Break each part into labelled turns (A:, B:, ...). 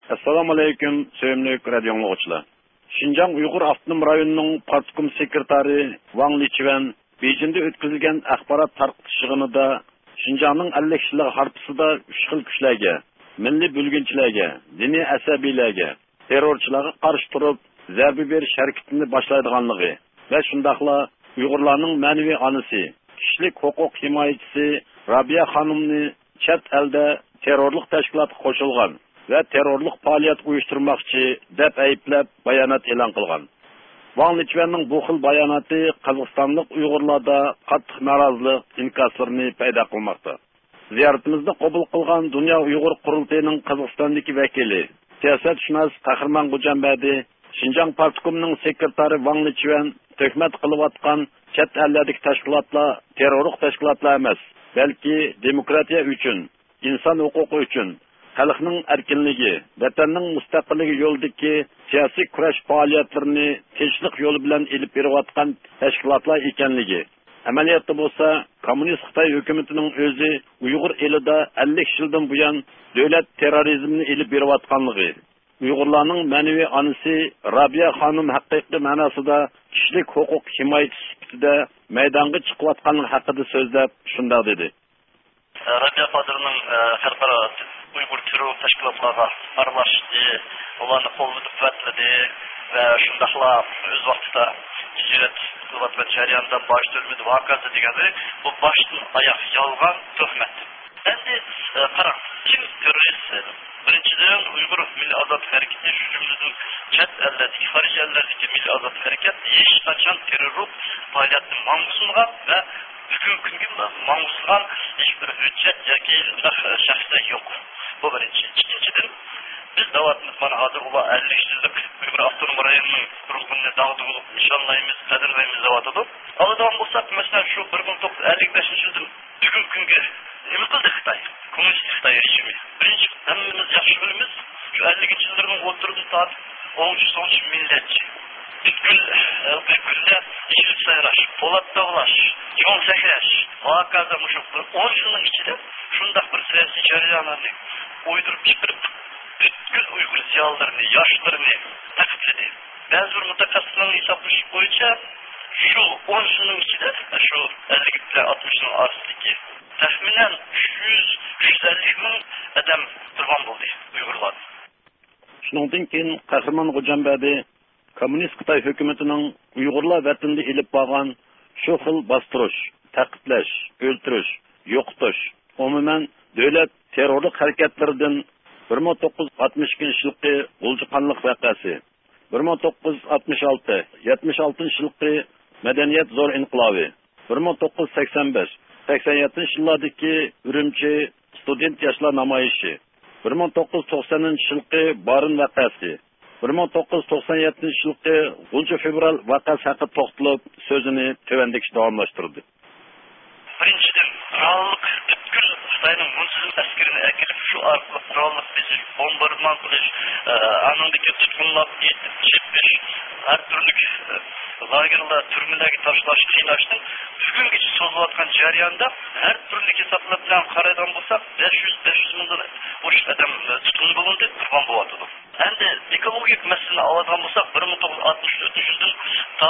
A: Assalamu alaykum, sevimli radio dinləyicilər. Şinjan Uyğur Avtonom rayonunun partkom sekretari Wang Lichiwen Beijingdə ötküzülgən axbarat tarqıtış yığınında Şinjanның 50 kişilik harpısında 3 xil күчләргә, milli bölgünçilərgə, dini əsəbilərgə, terrorçilərə qarşı turub zərbi beriş hərəkətini başlaydıqanlığı və şundaqla Uyğurlarның mənəvi anısı, kişilik hüquq himayəçisi Rabia xanımni chet eldə terrorluq təşkilatı qoşulğan və terrorluq fəaliyyət uyushturmoqchi deb ayıplab bayonot e'lon qilgan. Wang Lichiwenning bu xil bayonoti Qozog'istonlik Uyg'urlarda qattiq norozilik inkaslarini paydo qilmoqda. Ziyoratimizni qabul qilgan Dunyo Uyg'ur qurultayining Qozog'istondagi vakili, siyosatshunos Qahramon G'ujambadi, Şinjan partkomining sekretari Wang Lichiwen töhmat qilayotgan chet ellardagi tashkilotlar terrorlik tashkilotlar emas, balki demokratiya uchun, inson huquqi uchun, xalqning erkinligi, vatanning mustaqilligi yo'lidagi siyosiy kurash faoliyatlarini tinchlik yo'li bilan elib berayotgan tashkilotlar ekanligi. Amaliyotda bo'lsa, kommunist Xitoy hukumatining o'zi Uyg'ur elida 50 yildan buyon davlat terrorizmini elib berayotganligi, Uyg'urlarning ma'naviy onasi Rabia xonim haqiqiy ma'nosida kishilik huquq himoyachisi sifatida maydonga chiqayotganligi haqida so'zlab shunday dedi.
B: Rabia xodimning xalqaro Uyghur terror tashkilotlarga aralashdi, ularni qo'llab-quvvatladi va shundaqla o'z vaqtida hijrat qilgan jarayonda bosh o'lmadi voqeasi degani bu boshdan oyoq yolg'on tuhmat. Endi qarang, kim terrorist? Birinchidan Uyg'ur milliy ozod harakati, shu jumladan chet ellardagi, xorij ellardagi milliy ozod harakat hech qachon terrorlik faoliyatini ma'qullangan va bugungi kunga ma'qullangan hech bir hujjat yoki shaxslar yo'q. Bu birinchi. İkinciden, biz davatımız bana hazır olan 50 yıllık Uyghur Avtonom rayonunun kurulduğunu dağıtı bulup nişanlayımız, kadirlayımız davatıdır. Alıdan bulsak mesela şu 1955 yıldan bugün günge ne kıldı Xitay? Komünist Xitay rejimi. Birinci, hemimiz yaxşı bilimiz, şu 50 yılların oturduğu saat 13 milletçi. Bütkül günde yeşil sayraş, Polat Dağlaş, yol sehraş, vakada muşuklu 10 yılın içinde şundak bir siyasi cariyanlarını uydurup çıkırıp bütkül Uygur ziyalılarını, yaşlarını takitledi. Bazı mutakasının hesaplaşı boyunca şu 10 yılın içinde, şu 50 ile 60 yılın arasındaki tahminen 300-350 bin adam kurban buldu Uygurlar.
A: Şundan keyin Qahramon G'ujambadi Kommunist Xitoy hukumatining Uyg'urlar vatanida elib borgan shu xil bostirish, taqiblash, o'ltirish, yo'qotish, umuman davlat terrorlik harakatlaridan 1962 yilgi G'uljiqonlik voqeasi, 1966, 76 yilgi madaniyat zo'r inqilobi, 1985, 87 yillardagi Urumchi student yoshlar namoyishi, 1990 yilgi Barin voqeasi, 1997 yilgi G'ulji fevral voqeasi haqida to'xtalib so'zini tövendeki davomlashtirdi.
B: Birinchidan, qurolliq butkul Xitoyning munsizm askerini akilib shu orqali qurolliq bezish, bombardimon qilish, anındaki tutqunlab etib chepish, har turli lagerlar, turmalarga tashlash, qiynashning bugungacha so'zilayotgan jarayonda har turli hisoblar bilan qaraydigan bo'lsak 500 mingdan oshiq odam tutqun bo'ldi, qurbon bo'lyapti. Endi ekologik masalani oladigan bo'lsak 1964 yildan ta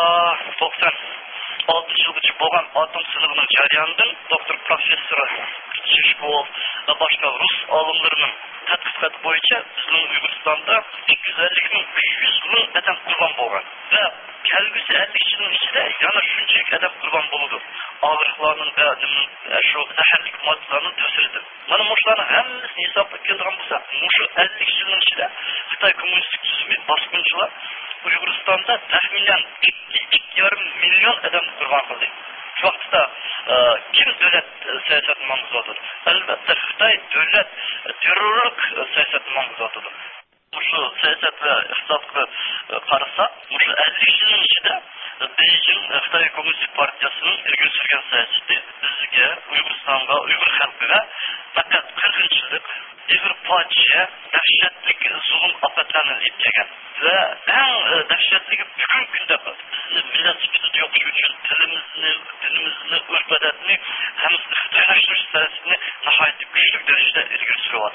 B: 96 yilgacha bo'lgan atom silığının jarayonidan doktor professor Chishkov va boshqa rus olimlarining tadqiqot bo'yicha bizning Uyg'uristonda 250 ming odam qurbon bo'lgan va kelgusi 50 yilning ichida yana shunchalik odam qurbon bo'ladi. Og'riqlarning va shu zaharli moddalarning ta'sirida. Mana shularni hammasini hisoblab kelgan bo'lsak, shu 50 yilning ichida Xitoy kommunistik tuzumi bosqinchilar Uyg'uristonda taxminan 2,5 million odam qurbon qildi. Şu vaqtda kim davlat siyosatini ma'qullatyapti? Albatta Xitoy davlat terrorlik siyosatini ma'qullatyapti. Shu siyosat va iqtisodga qarasak, shu 50 yilning ichida Beijing Xitoy Kommunist partiyasining ilgari surgan siyosati bizga, Uyg'uristonga, Uyg'ur xalqiga faqat qirg'inchilik, ig'ir fojia, dahshatli zulm ofatlarni yetkazgan. Ve en dehşetlisi bugün günde bizni millet sifatida yo'qotish uchun dinimizni, urf-odatni, hammasini xitoylashtirish siyosatini nihoyatda kuchli darajada ilgari suryapti.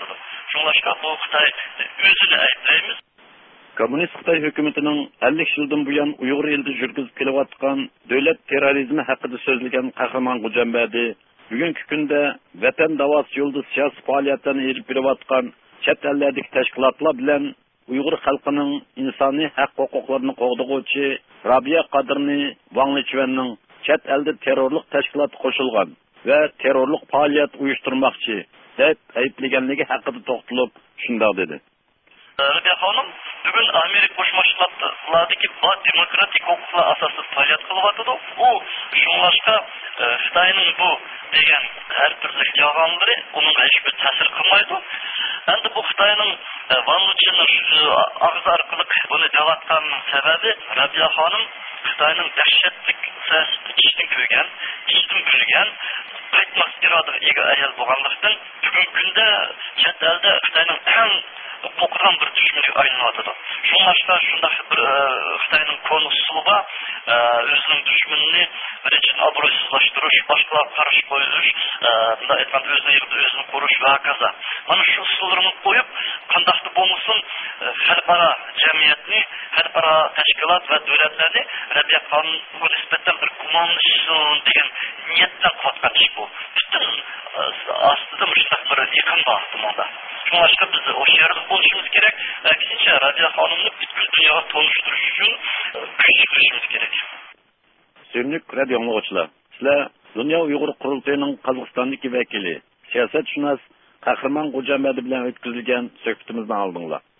B: Şunlaşka bu Xitay özünü ayıplaymiz.
A: Kommunist Xitay hökumətinin 50 yıldan bu yan Uyğur elində жүрgüzüb kelayotgan dövlət terrorizmi haqqında sözləyən Qahraman Qojanbadi bugünkü gündə vətən davası yolunda siyasi fəaliyyətlərini elib beriyotgan chet ellərdəki təşkilatlar bilan Uyğur xalqının insani haqq hüquqlarını qoğdug'uvchi Rabia Qadirni Wang Lichvenning chet eldə terrorluq təşkilatı qoşulgan və terrorluq fəaliyyət uyushturmoqchi deb ayıplaganligi haqida to'xtalib shunday dedi.
B: Rabia Xanım bugün Amerika Qo'shma demokratik hüquqlar asosida faoliyat qilyapti. U shunlashqa Xitoyning bu degan har turli yolg'onlari uningga hech bir ta'sir qilmaydi. Endi bu Xitoyning Wang Lichvenning og'zi orqali buni delayotganining sababi Rabia Xanım Xitoyning dahshatli siyosatini ishdan ko'rgan, ishdan bilgan, qaytmas irodaga ega ayol bo'lganlikdan bugungi kunda chet elda Xitoyning eng qo'rqinch bir dushmaniga aylanadi. Shunlashqa shunday bir Xitoyning konusluba o'zining dushmanini birinchi obro'sizlashtirish, boshqalarga qarshi qo'yish, bunday aytganda o'zini qo'rish va hokazo. Mana shu usullarni qo'yib, qandaqda bo'lmasin xalqaro jamiyatni, xalqaro tashkilot va davlatlarni Rabia Xonimga nisbatan bir gumonlashsin degan niyatdan qilayotgan ish bu. Butun ostida mushtaq bir yaqin vaqtimizda. Şunlaşka biz o şehirde konuşmamız gerek. Aksincha Rabia Xonimni bütün dünyaya tanıştırış için güç çıkarışımız gerek.
A: Sevimlik radio anlıqçılar. Sizler Dünya Uyghur Qurultayının Qazaqstandagi vakili, siyasatshunos Qahramon Qojanbadi bilan o'tkazilgan suhbatimizdan oldinglar.